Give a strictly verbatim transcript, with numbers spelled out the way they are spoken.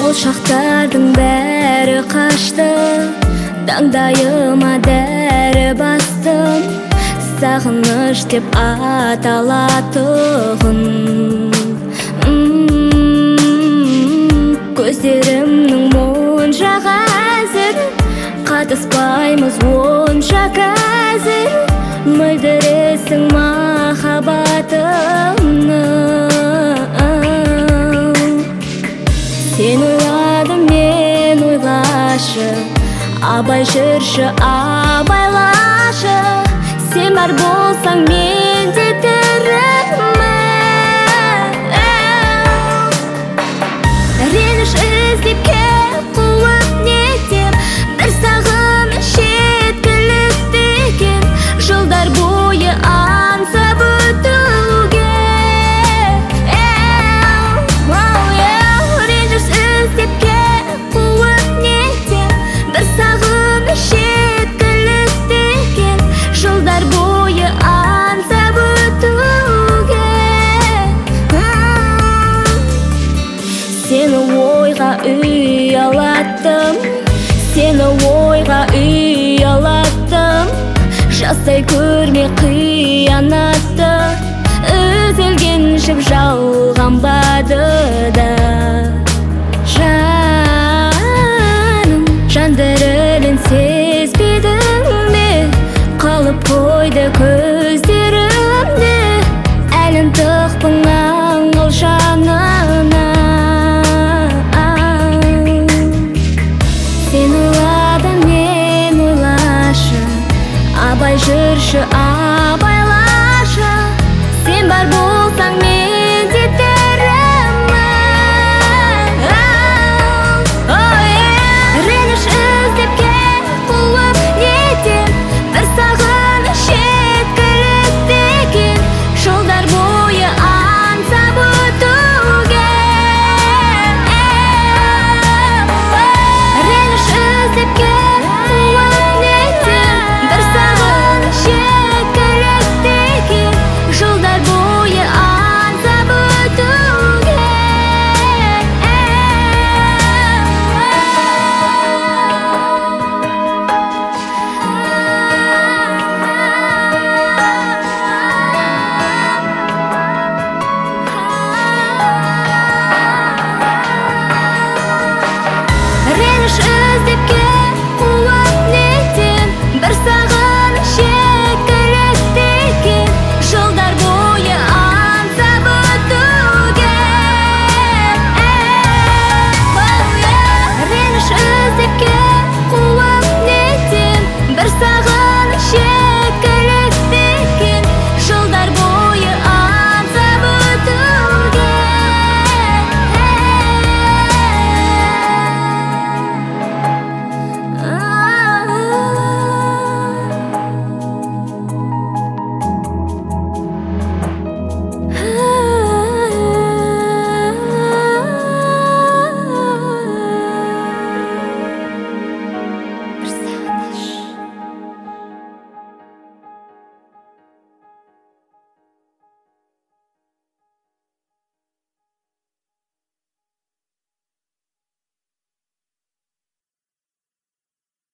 Ол шақтардың бәрі қашты, таңдайыма дәрі бастым, сағыныш деп аталатұғын. Көздерімнің мұнша қазір, қатыспаймыз онша қазір, мөлдіресің махаббатымны. Сен ойладым, мен ойлашы, абай жүрші, абайлашы. Сен бар болсаң, мен де тірімін. Реніш іздеп кеп қуып нетем, бір сағыныш жеткілікті екен, жылдар бойы аңсап өтуге. Реніш іздеп кеп қуып нетем, бір сағыныш жеткілікті екен, жылдар бойы аңсап өтуге. Сені ойға ұялаттым, сені ойға ұялаттым, жасай көрме қиянатты, үзілген жіп жалғанбады да. Жаным, жан дірілін сезбедің бе, қалып қойды көздерімде, әлін тықпың аңғыл жанына. Сен ойладың, мен ойлашы, абай жүрші,